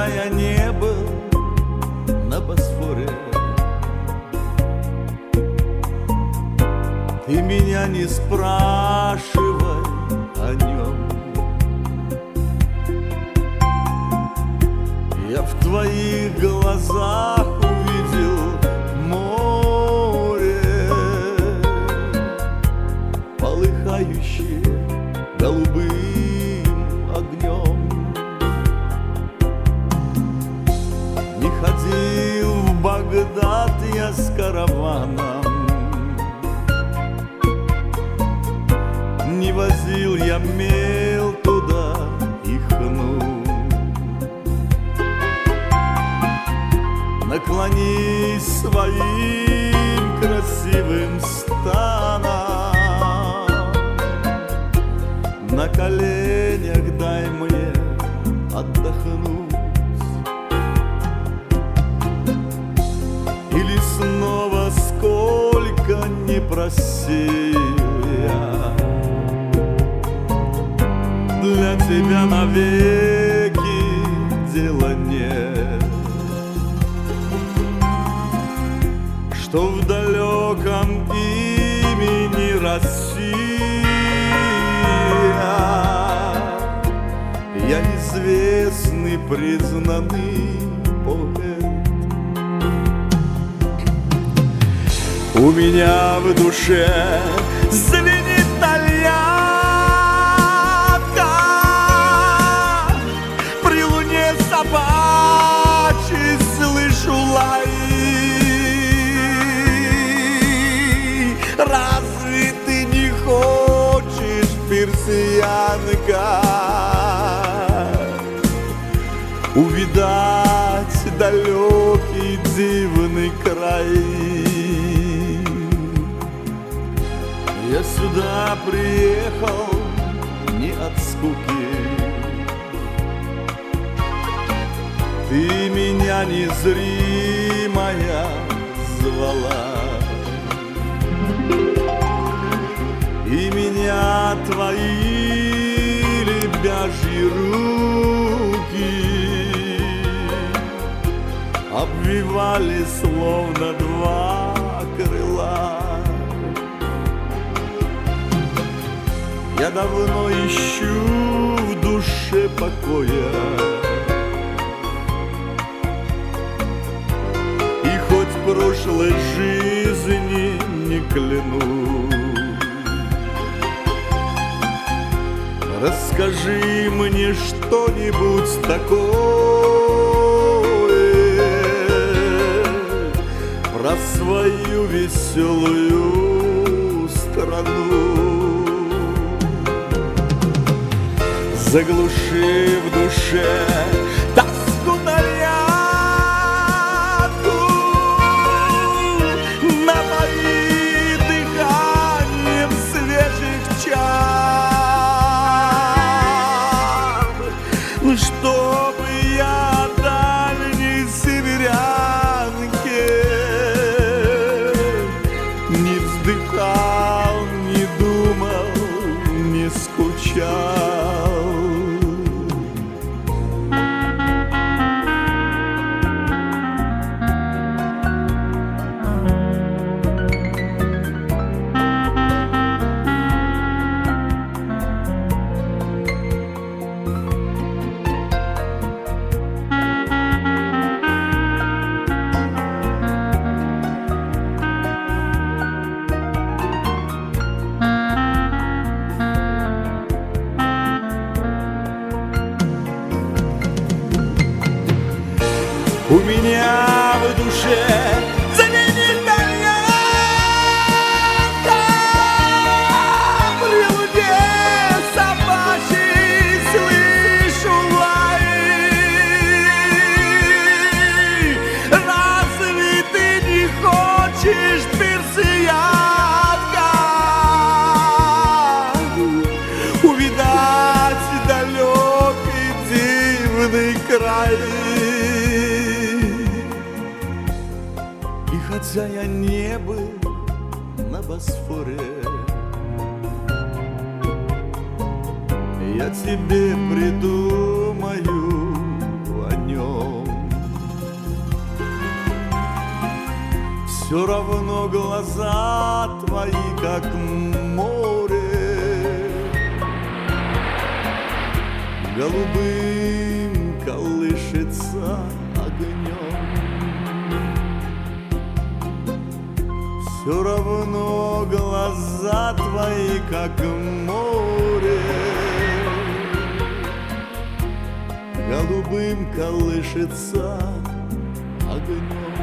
хотя я не был на Босфоре. Ты меня не спрашивай о нем. Я в твоих глазах увидел море, полыхающее голубым огнем. Не ходил в Багдад я с караваном, не возил я мел туда и хну. Наклонись своим красивым станом, на коленях дай мне отдохнуть. Или снова сколько не просил я, для тебя навеки дела нет. Что в далеком имени Россия я известный, признанный поэт. У меня в душе звенит тольятка, при луне собачий слышу лай. Разве ты не хочешь, персиянка, увидать далекий дивный край? Я сюда приехал не от скуки, ты меня незримая звала, и меня твои лебяжьи руки обвивали словно два крыла. Я давно ищу в душе покоя, и хоть в прошлой жизни не клянусь, расскажи мне что-нибудь такое про свою веселую страну. Заглуши в душе тоску нарядку, напои дыханием свежих чар, чтобы я дальней северянке не вздыхал, не думал, не скучал. У меня в душе звенит тольятка, при луне собачий слышу лай. Разве ты не хочешь, персиянка, увидать далекий дивный край? Хотя я не был на Босфоре, я тебе придумаю о нем. Все равно глаза твои, как море, голубым колышется огнем. Все равно глаза твои, как море, голубым колышется огнем.